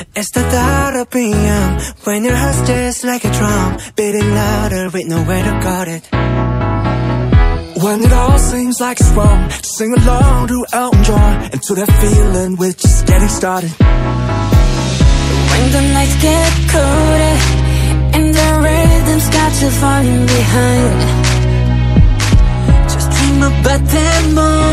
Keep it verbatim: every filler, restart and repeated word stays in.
It's the thought of being young, when your heart's just like a drum, beating louder with nowhere to guard it. When it all seems like it's wrong, sing along to Elton John, and to that feeling we're just getting started. When the nights get colder and the rhythm's got you falling behind, just dream about that moment